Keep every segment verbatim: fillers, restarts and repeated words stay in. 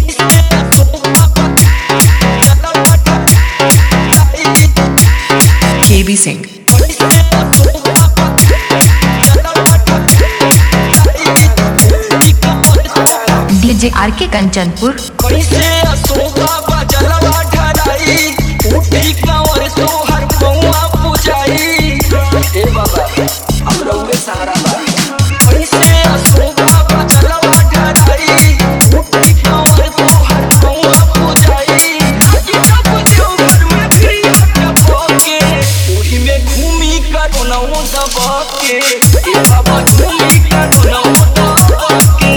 KB Singh DJ R के कंचनपुर। कैसे अशोका बजलवा ढराई उठी कांवर तोहर पौआ पुजाई। ए बाबा हम रउए सहारा बा। कैसे अशोका बजलवा ढराई उठी कांवर तोहर पौआ पुजाई। आगे जब देवघर में फिर टपके ओही में घूमी करोनौ दबा के। ए बाबा घूमी करोनौ दबा के।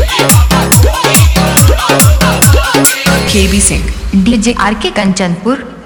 केबी सिंह डीजे आर के कंचनपुर।